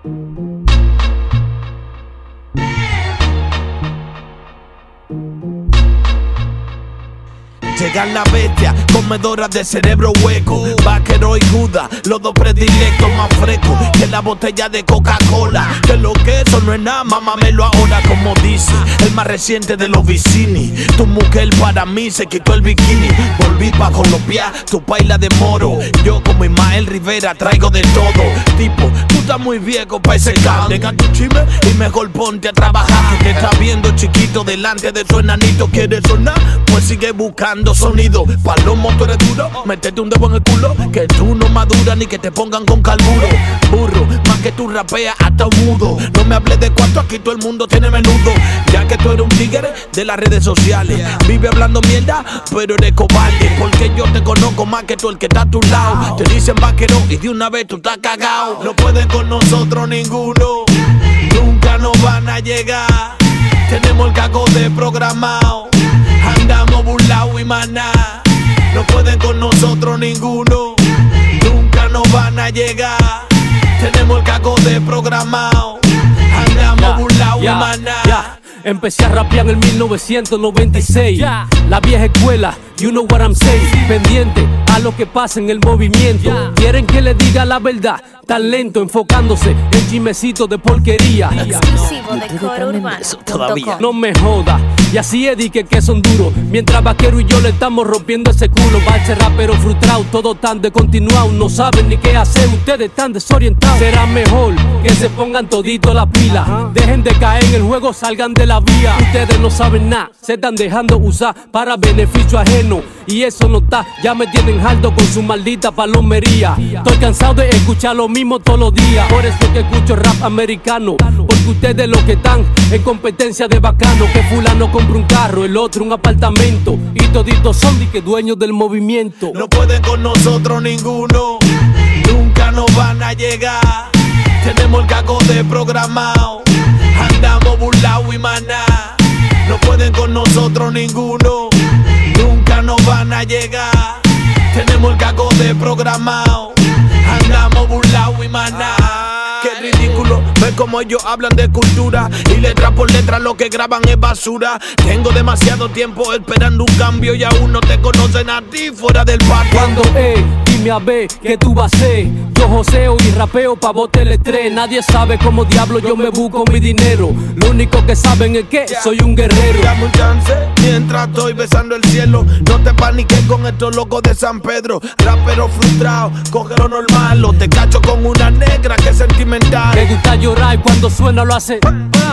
Llegan la bestia, comedora de cerebro hueco. Vaquero y Judas, los dos predilectos más frescos que la botella de Coca-Cola. Que lo que eso no es nada, mámamelo ahora como dice el más reciente de los vicini. Tu mujer para mí se quitó el bikini. Volví pa' Colombia, tu paila de moro. Yo como Ismael Rivera traigo de todo. Tipo, tú estás muy viejo pa' ese can. Deja tu chisme y mejor ponte a trabajar. Que te está viendo chiquito delante de su enanito. ¿Quieres sonar? Pues sigue buscando sonido. Palomo, tú eres duro, métete un dedo en el culo. Que tú no maduras ni que te pongan con carburo. Burro, más que tú rapeas hasta un mudo. No me hables de cuánto, aquí todo el mundo tiene menudo. Ya que tú eres un tigre de las redes sociales. Vive hablando mierda, pero eres cobarde. Porque yo te conozco más que tú el que está a tu lado. Te dicen vaquero y de una vez tú estás cagao. No pueden con nosotros ninguno, nunca nos van a llegar. Tenemos el cagote programado, andamos burlados y maná. No pueden con nosotros ninguno, nunca nos van a llegar. Tenemos el cagote programado, andamos burlados y maná. Empecé a rapear en el 1996. La vieja escuela, you know what I'm saying. Pendiente a lo que pasa en el movimiento. Quieren que les diga la verdad, tan lento, enfocándose en chismecitos de porquería. Exclusivo de CoreUrbano.com. No me joda, y así es que son duros. Mientras Vaquero y yo le estamos rompiendo ese culo. Bache rapero frustrado, todos tan descontinuados. No saben ni qué hacer, ustedes están desorientados. Será mejor que se pongan todito la pila. Dejen de caer en el juego, salgan de la vía. Ustedes no saben nada, se están dejando usar para beneficio ajeno. Y eso no está, ya me tienen harto con su maldita palomería. Estoy cansado de escuchar lo mismo todos los días. Por eso que escucho rap americano. Porque ustedes los que están en competencia de bacano. Que fulano compra un carro, el otro un apartamento. Y toditos son de que dueños del movimiento. No pueden con nosotros ninguno, nunca nos van a llegar. Tenemos el cagote programado, andamos burlados y maná. No pueden con nosotros ninguno, nunca nos van a llegar. Tenemos el cagote programado, andamos burlados y maná. Qué ridículo, ver como ellos hablan de cultura y letra por letra lo que graban es basura. Tengo demasiado tiempo esperando un cambio y aún no te conocen a ti fuera del patio. Cuando dime a ver qué tú vas a hacer. Yo joseo y rapeo pa' vos telestrés. Nadie sabe cómo diablo yo me busco mi dinero. Lo único que saben es que soy un guerrero. Dame un chance mientras estoy besando el cielo. No te paniques con estos locos de San Pedro. Rapero frustrado, coge lo normal. O te cacho con una negra que es sentimental. Me gusta llorar y cuando suena lo hace.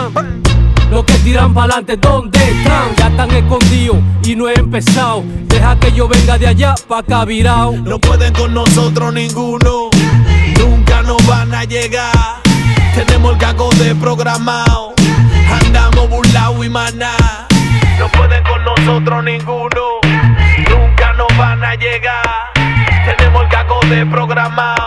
Los que tiran pa'lante, ¿dónde están? Ya están escondidos y no he empezado. Deja que yo venga de allá pa' acá virao. No pueden con nosotros ninguno, nunca nos van a llegar. Tenemos el cagote programado, andamos burlados y maná. No pueden con nosotros ninguno, nunca nos van a llegar. Tenemos el cagote programado.